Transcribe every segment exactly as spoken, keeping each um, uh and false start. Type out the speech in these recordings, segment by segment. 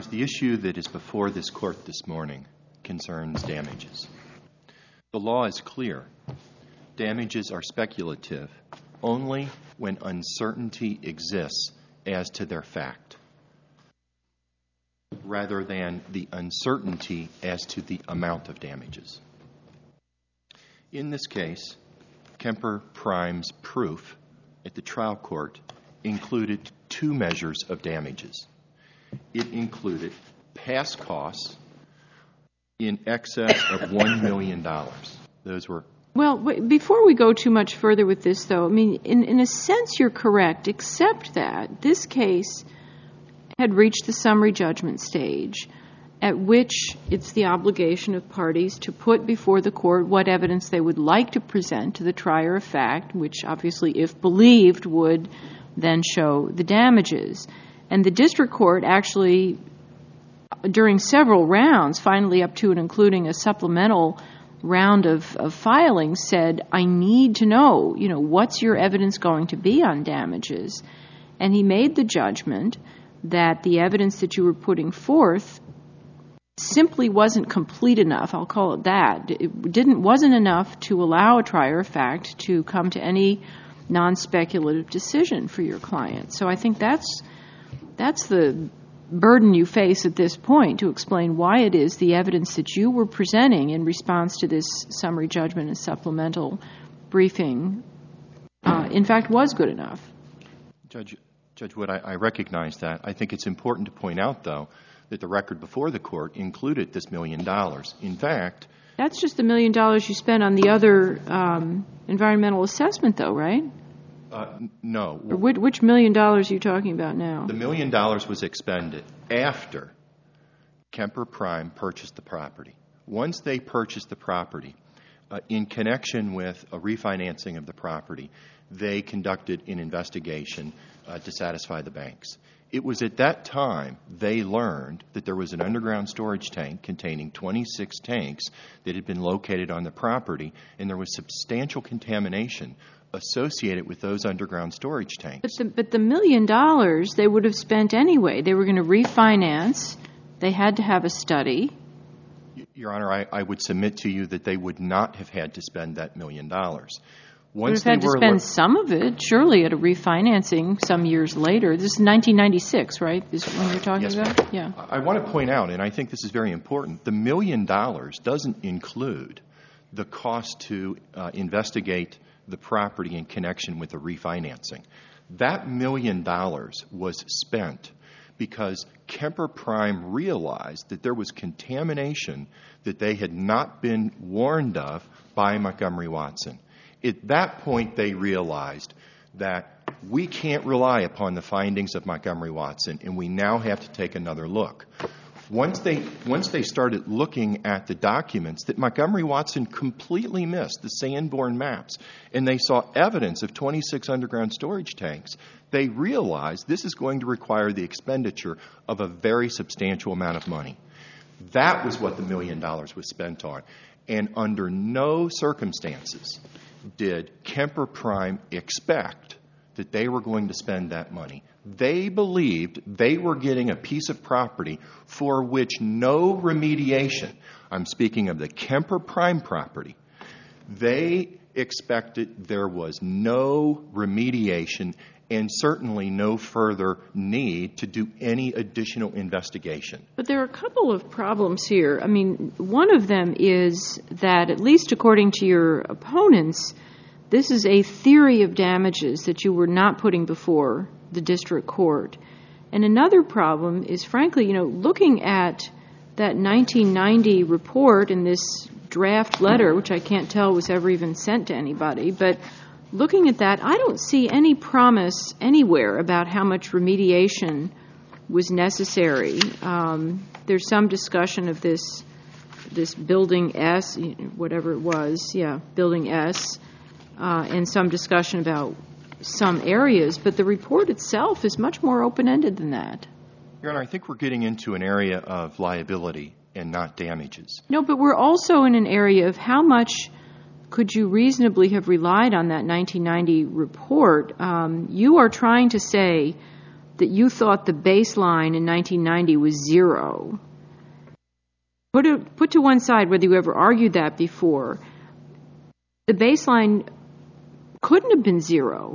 The issue that is before this court this morning concerns damages. The law is clear. Damages are speculative only when uncertainty exists as to their fact, rather than the uncertainty as to the amount of damages. In this case, Kemper Prime's proof at the trial court included two measures of damages. It included past costs in excess of one million dollars. Those were... Well, before we go too much further with this, though, I mean, in, in a sense you're correct, except that this case had reached the summary judgment stage, at which it's the obligation of parties to put before the court what evidence they would like to present to the trier of fact, which obviously, if believed, would then show the damages. And the district court actually, during several rounds, finally up to and including a supplemental round of, of filing, said, I need to know, you know, what's your evidence going to be on damages? And he made the judgment that the evidence that you were putting forth simply wasn't complete enough, I'll call it that. It didn't, wasn't enough to allow a trier of fact to come to any non-speculative decision for your client. So I think that's that's the burden you face at this point, to explain why it is the evidence that you were presenting in response to this summary judgment and supplemental briefing, uh, in fact, was good enough. Judge, Judge Wood, I, I recognize that. I think it's important to point out, though, that the record before the court included this million dollars. In fact... That's just the million dollars you spent on the other um, environmental assessment, though, right? Uh, no. Or which, which million dollars are you talking about now? The million dollars was expended after Kemper Prime purchased the property. Once they purchased the property, uh, in connection with a refinancing of the property, they conducted an investigation uh, to satisfy the banks. It was at that time they learned that there was an underground storage tank containing twenty-six tanks that had been located on the property, and there was substantial contamination associated with those underground storage tanks. But the, but the million dollars they would have spent anyway. They were going to refinance. They had to have a study. Your Honor, I, I would submit to you that they would not have had to spend that million dollars. Once they would have had to spend some of it, surely, at a refinancing some years later. This is nineteen ninety-six, right, is when you're talking yes, about? Ma'am. Yeah. I want to point out, and I think this is very important, the million dollars doesn't include the cost to uh, investigate the property in connection with the refinancing. That million dollars was spent because Kemper Prime realized that there was contamination that they had not been warned of by Montgomery Watson. At that point, they realized that we can't rely upon the findings of Montgomery Watson, and we now have to take another look. Once they, once they started looking at the documents that Montgomery Watson completely missed, the Sanborn maps, and they saw evidence of twenty-six underground storage tanks, they realized this is going to require the expenditure of a very substantial amount of money. That was what the million dollars was spent on. And under no circumstances did Kemper Prime expect that they were going to spend that money. They believed they were getting a piece of property for which no remediation, I'm speaking of the Kemper Prime property, they expected there was no remediation and certainly no further need to do any additional investigation. But there are a couple of problems here. I mean, one of them is that, at least according to your opponents, this is a theory of damages that you were not putting before the district court. And another problem is, frankly, you know, looking at that nineteen ninety report in this draft letter, which I can't tell was ever even sent to anybody, but looking at that, I don't see any promise anywhere about how much remediation was necessary. Um, there's some discussion of this this Building S, whatever it was, yeah, Building S, uh, and some discussion about some areas, but the report itself is much more open-ended than that. Your Honor, I think we're getting into an area of liability and not damages. No, but we're also in an area of how much could you reasonably have relied on that nineteen ninety report. Um, you are trying to say that you thought the baseline in nineteen ninety was zero. Put, it, put to one side whether you ever argued that before. The baseline couldn't have been zero.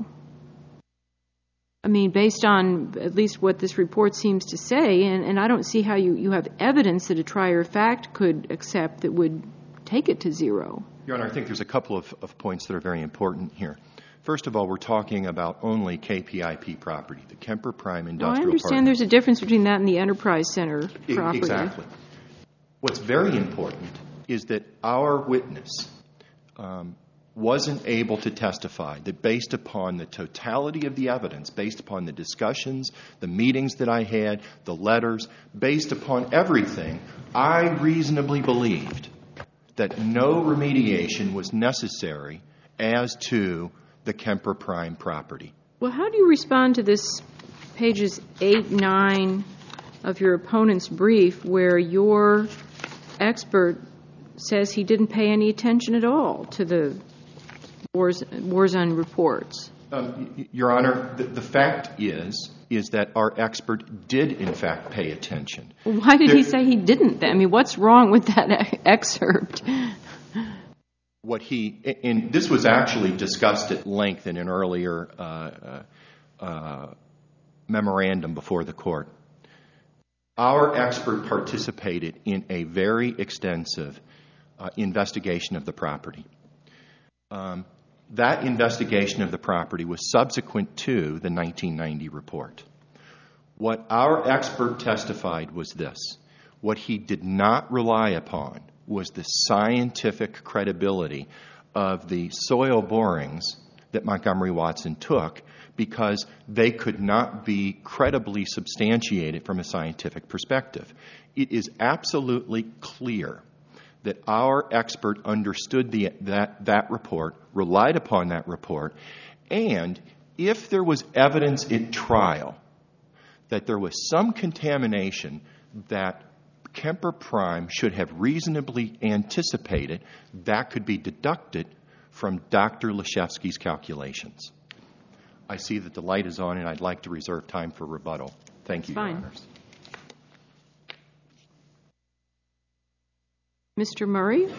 I mean, based on at least what this report seems to say, and, and I don't see how you, you have evidence that a trier of fact could accept that would take it to zero. Your Honor, I think there's a couple of, of points that are very important here. First of all, we're talking about only K P I P property, the Kemper Prime Industrial Park. I understand Partners. There's a difference between that and the Enterprise Center property. Exactly. What's very important is that our witness um, wasn't able to testify that based upon the totality of the evidence, based upon the discussions, the meetings that I had, the letters, based upon everything, I reasonably believed that no remediation was necessary as to the Kemper Prime property. Well, how do you respond to this pages eight, nine of your opponent's brief where your expert says he didn't pay any attention at all to the Wars, Warzone reports? Um, Your Honor, the, the fact is, is that our expert did, in fact, pay attention. Well, why did there, he say he didn't? I mean, what's wrong with that excerpt? What he, and this was actually discussed at length in an earlier uh, uh, uh, memorandum before the court. Our expert participated in a very extensive uh, investigation of the property. Um, that investigation of the property was subsequent to the nineteen ninety report. What our expert testified was this. What he did not rely upon was the scientific credibility of the soil borings that Montgomery Watson took because they could not be credibly substantiated from a scientific perspective. It is absolutely clear that our expert understood the, that, that report, relied upon that report, and if there was evidence at trial that there was some contamination that Kemper Prime should have reasonably anticipated, that could be deducted from Doctor Leshefsky's calculations. I see that the light is on, and I'd like to reserve time for rebuttal. Thank you, Your Honors. Mister Murray?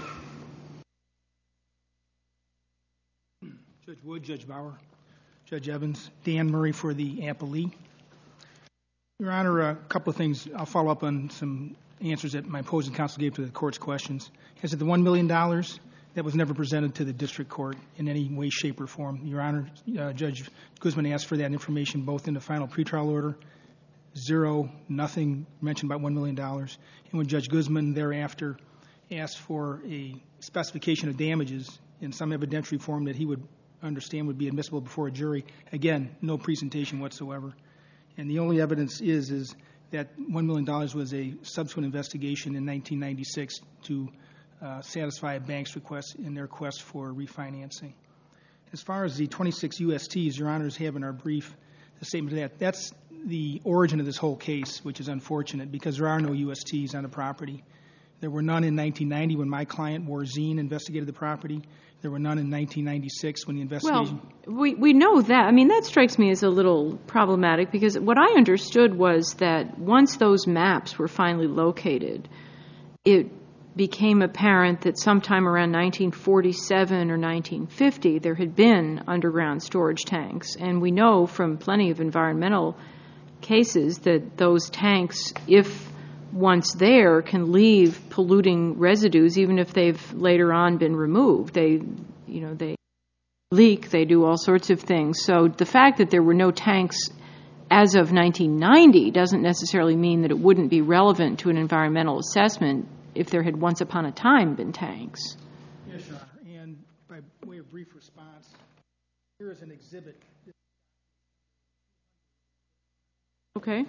Judge Wood, Judge Bauer, Judge Evans, Dan Murray for the appellee. Your Honor, a couple of things. I'll follow up on some answers that my opposing counsel gave to the court's questions. Is it the one million dollars that was never presented to the district court in any way, shape, or form? Your Honor, uh, Judge Guzman asked for that information both in the final pretrial order, zero, nothing mentioned about one million dollars. And when Judge Guzman thereafter asked for a specification of damages in some evidentiary form that he would understand would be admissible before a jury, again, no presentation whatsoever. And the only evidence is is that one million dollars was a subsequent investigation in nineteen ninety-six to uh, satisfy a bank's request in their quest for refinancing. As far as the twenty-six U S Ts, Your Honors have in our brief the statement of that. That's the origin of this whole case, which is unfortunate because there are no U S Ts on the property. There were none in nineteen ninety when my client, Warzine, investigated the property. There were none in nineteen ninety-six when the investigation... Well, we, we know that. I mean, that strikes me as a little problematic because what I understood was that once those maps were finally located, it became apparent that sometime around nineteen forty-seven or nineteen fifty, there had been underground storage tanks. And we know from plenty of environmental cases that those tanks, if once there, can leave polluting residues even if they've later on been removed. They, you know, they leak, they do all sorts of things. So the fact that there were no tanks as of nineteen ninety doesn't necessarily mean that it wouldn't be relevant to an environmental assessment if there had once upon a time been tanks. Yes, Your Honor. And by way of brief response, here is an exhibit. Okay.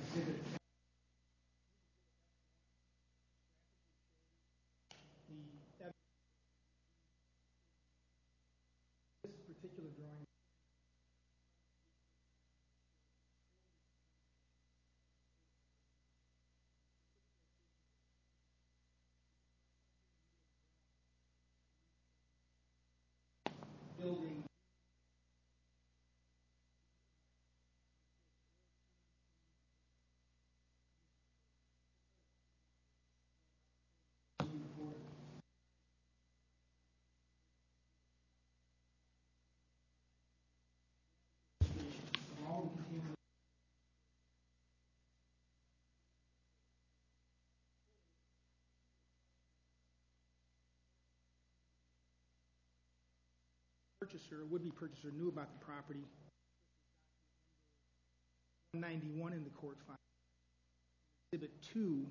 Particular drawing. Building. purchaser, or would-be purchaser, knew about the property. one ninety-one in the court file. Exhibit two.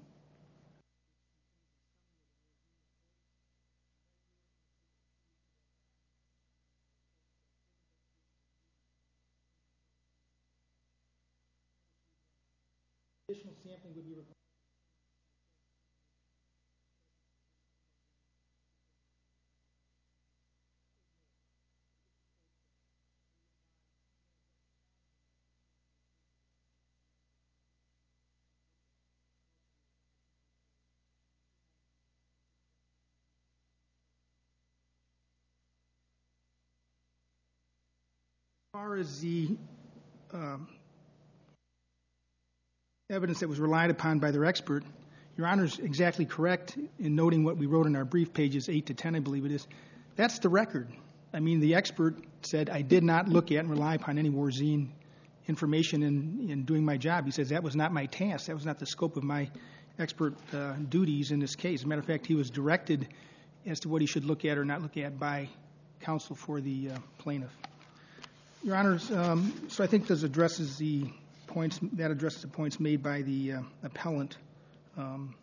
Additional sampling would be required. As far as the um, evidence that was relied upon by their expert, Your Honor's exactly correct in noting what we wrote in our brief, pages eight to ten, I believe it is. That's the record. I mean, the expert said, I did not look at and rely upon any Warzine information in, in doing my job. He says, that was not my task. That was not the scope of my expert uh, duties in this case. As a matter of fact, he was directed as to what he should look at or not look at by counsel for the uh, plaintiff. Your Honors, um, so I think this addresses the points, that addresses the points made by the uh, appellant. Um,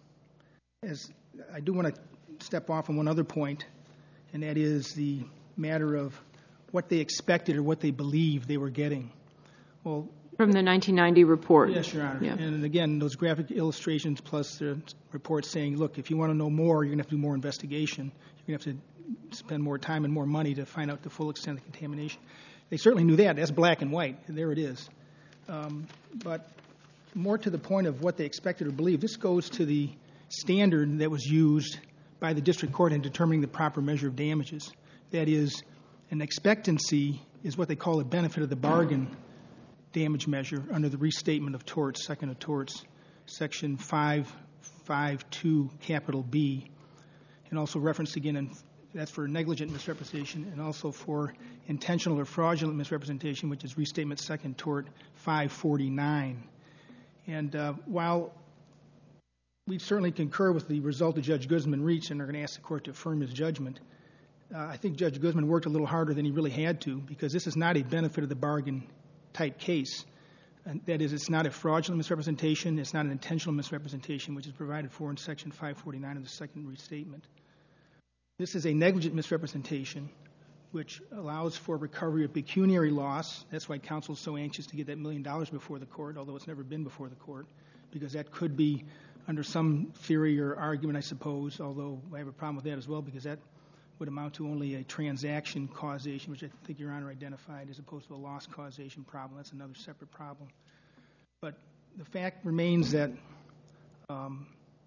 as I do want to step off on one other point, and that is the matter of what they expected or what they believed they were getting. Well, from the nineteen ninety report. Yes, Your Honor. Yeah. And again, those graphic illustrations plus the reports saying, look, if you want to know more, you're going to have to do more investigation. You're going to have to spend more time and more money to find out the full extent of the contamination. They certainly knew that. That's black and white. And there it is. Um, but more to the point of what they expected or believed, this goes to the standard that was used by the district court in determining the proper measure of damages. That is, an expectancy is what they call a benefit of the bargain damage measure under the restatement of torts, second of torts, section five fifty-two, capital B, and also referenced again, in, that's for negligent misrepresentation, and also for intentional or fraudulent misrepresentation, which is restatement second tort five forty-nine. And uh, while we certainly concur with the result that Judge Guzman reached and are going to ask the court to affirm his judgment, uh, I think Judge Guzman worked a little harder than he really had to, because this is not a benefit of the bargain type case. And that is, it's not a fraudulent misrepresentation, it's not an intentional misrepresentation, which is provided for in section five forty-nine of the second restatement. This is a negligent misrepresentation, which allows for recovery of pecuniary loss. That's why counsel is so anxious to get that million dollars before the court, although it's never been before the court, because that could be under some theory or argument, I suppose, although I have a problem with that as well, because that would amount to only a transaction causation, which I think Your Honor identified, as opposed to a loss causation problem. That's another separate problem. But the fact remains that um,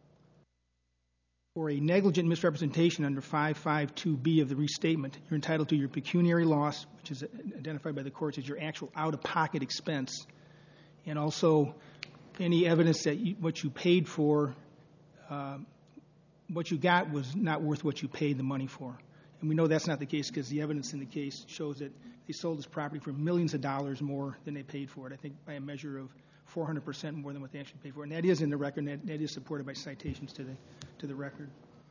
for a negligent misrepresentation under five fifty-two B of the restatement, you're entitled to your pecuniary loss, which is identified by the courts as your actual out-of-pocket expense, and also any evidence that you, what you paid for, uh, what you got was not worth what you paid the money for. And we know that's not the case because the evidence in the case shows that they sold this property for millions of dollars more than they paid for it, I think by a measure of four hundred percent more than what they actually paid for it. And that is in the record, and that, that is supported by citations to the to the record.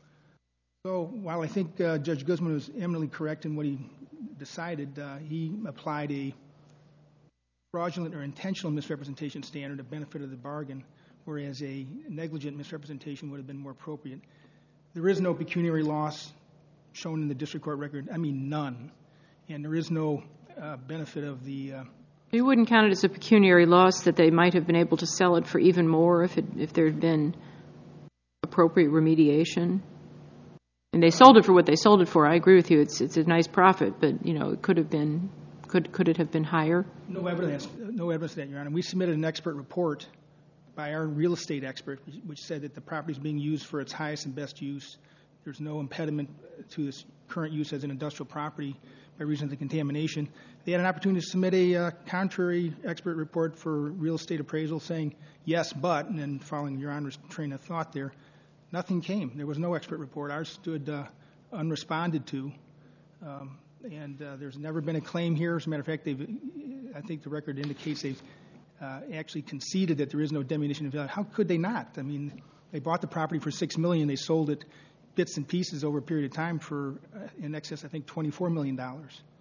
So while I think uh, Judge Guzman was eminently correct in what he decided, uh, he applied a fraudulent or intentional misrepresentation standard, a benefit of the bargain, whereas a negligent misrepresentation would have been more appropriate. There is no pecuniary loss shown in the district court record. I mean, none. And there is no uh, benefit of the... Uh, you wouldn't count it as a pecuniary loss that they might have been able to sell it for even more if it, if there had been appropriate remediation? And they sold it for what they sold it for. I agree with you. It's it's a nice profit, but, you know, it could have been... Could could it have been higher? No evidence. No evidence of that, Your Honor. We submitted an expert report by our real estate expert, which said that the property is being used for its highest and best use. There's no impediment to its current use as an industrial property by reason of the contamination. They had an opportunity to submit a uh, contrary expert report for real estate appraisal saying, yes, but, and then following Your Honor's train of thought there, nothing came. There was no expert report. Ours stood uh, unresponded to. Um, and uh, there's never been a claim here. As a matter of fact, they've, I think the record indicates they've uh, actually conceded that there is no diminution of value. How could they not? I mean, they bought the property for six million dollars. They sold it bits and pieces over a period of time for uh, in excess, I think, twenty-four million dollars.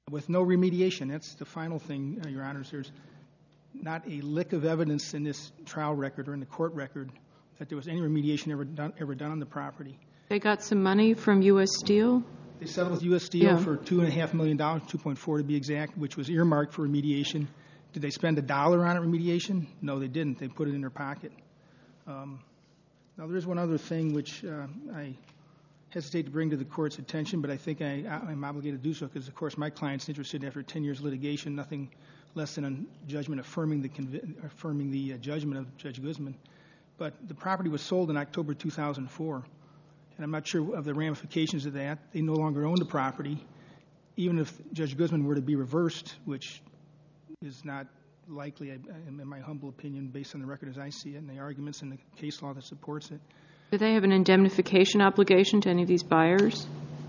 With no remediation. That's the final thing, uh, Your Honors. There's not a lick of evidence in this trial record or in the court record that there was any remediation ever done, ever done on the property. They got some money from U S Steel? They settled with U S Steel Yeah. for two and a half million dollars, two point four to be exact, which was earmarked for remediation. Did they spend a dollar on it, remediation? No, they didn't. They put it in their pocket. Um, now, there is one other thing which uh, I hesitate to bring to the court's attention, but I think I, I'm obligated to do so because, of course, my client's interested after ten years litigation, nothing less than a judgment affirming the convi- affirming the uh, judgment of Judge Guzman. But the property was sold in October two thousand four, and I'm not sure of the ramifications of that. They no longer own the property. Even if Judge Guzman were to be reversed, which is not likely, in my humble opinion, based on the record as I see it and the arguments and the case law that supports it. Do they have an indemnification obligation to any of these buyers?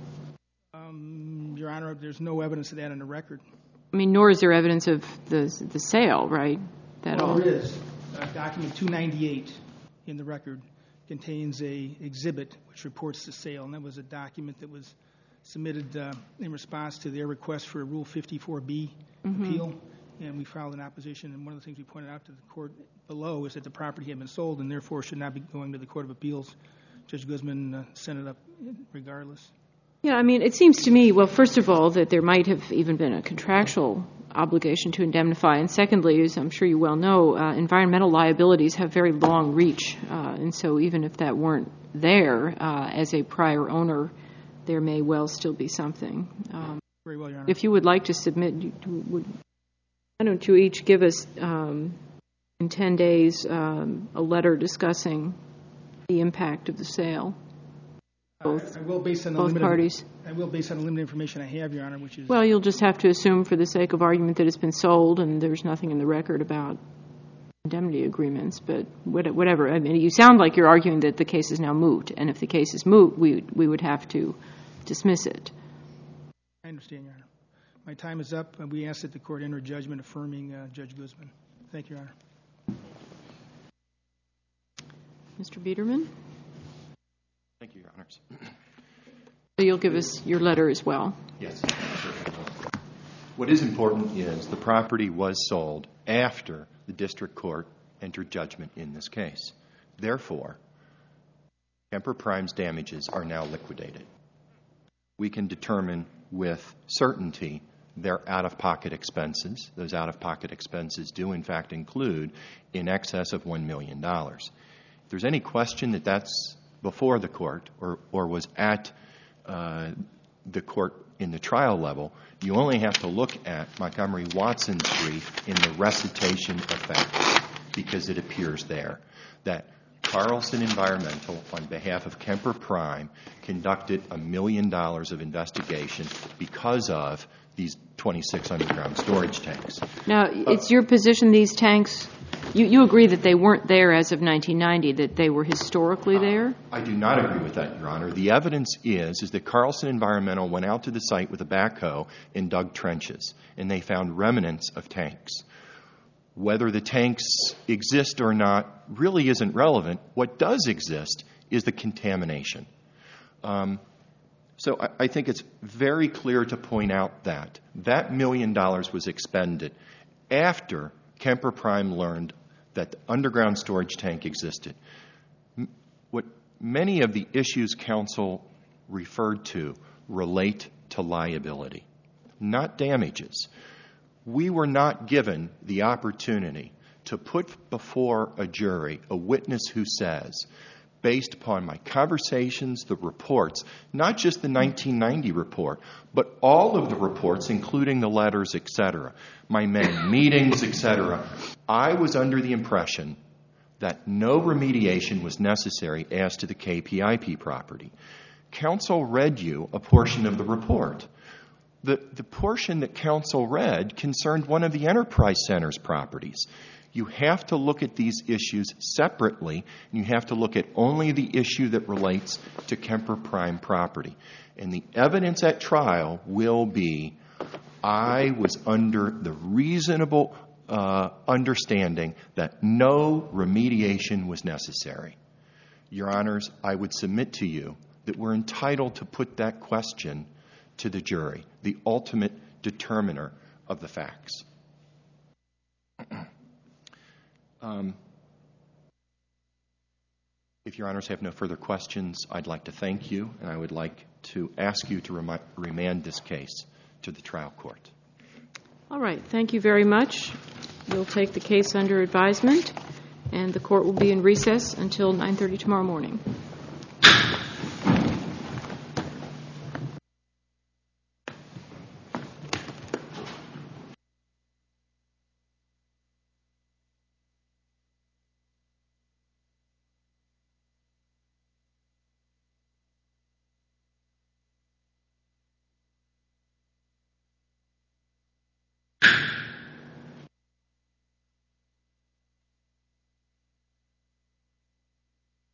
Um, Your Honor, there's no evidence of that in the record. I mean, nor is there evidence of the the sale, right? That well, all. There is. Uh, document two ninety-eight in the record contains a exhibit which reports the sale, and that was a document that was submitted uh, in response to their request for a Rule fifty-four B mm-hmm. appeal, and we filed an opposition. And one of the things we pointed out to the court below is that the property had been sold and therefore should not be going to the Court of Appeals. Judge Guzman uh, sent it up regardless. Yeah, I mean, it seems to me, well, first of all, that there might have even been a contractual obligation to indemnify. And secondly, as I'm sure you well know, uh, environmental liabilities have very long reach. Uh, and so even if that weren't there uh, as a prior owner, there may well still be something. Um, Very well, Your Honor. If you would like to submit, you would, why don't you each give us um, in ten days um, a letter discussing the impact of the sale? Both, I, I will based on the both limited, parties. I will based on the limited information I have, Your Honor, which is... Well, you'll just have to assume for the sake of argument that it's been sold and there's nothing in the record about indemnity agreements, but whatever. I mean, you sound like you're arguing that the case is now moot, and if the case is moot, we we would have to dismiss it. I understand, Your Honor. My time is up, and we ask that the court enter judgment affirming uh, Judge Guzman. Thank you, Your Honor. Mister Biederman? Thank you, Your Honors. So you'll give us your letter as well? Yes. What is important is the property was sold after the district court entered judgment in this case. Therefore, Kemper Prime's damages are now liquidated. We can determine with certainty their out-of-pocket expenses. Those out-of-pocket expenses do, in fact, include in excess of one million dollars. If there's any question that that's before the court or, or was at uh, the court in the trial level, you only have to look at Montgomery Watson's brief in the recitation of facts because it appears there that Carlson Environmental, on behalf of Kemper Prime, conducted a million dollars of investigation because of these twenty-six underground storage tanks. Now, it's your position these tanks, you, you agree that they weren't there as of nineteen ninety, that they were historically there? Uh, I do not agree with that, Your Honor. The evidence is, is that Carlson Environmental went out to the site with a backhoe and dug trenches, and they found remnants of tanks. Whether the tanks exist or not really isn't relevant. What does exist is the contamination. Um, so I, I think it's very clear to point out that that million dollars was expended after Kemper Prime learned that the underground storage tank existed. M- what many of the issues counsel referred to relate to liability, not damages. We were not given the opportunity to put before a jury a witness who says, based upon my conversations, the reports, not just the nineteen ninety report, but all of the reports, including the letters, et cetera, my many meetings, et cetera, I was under the impression that no remediation was necessary as to the K P I P property. Counsel read you a portion of the report. The, the portion that counsel read concerned one of the Enterprise Center's properties. You have to look at these issues separately, and you have to look at only the issue that relates to Kemper Prime property. And the evidence at trial will be, I was under the reasonable uh, understanding that no remediation was necessary. Your Honors, I would submit to you that we're entitled to put that question to the jury. The ultimate determiner of the facts. um, if Your Honors have no further questions, I'd like to thank you, and I would like to ask you to remi- remand this case to the trial court. All right. Thank you very much. We'll take the case under advisement, and the court will be in recess until nine thirty tomorrow morning.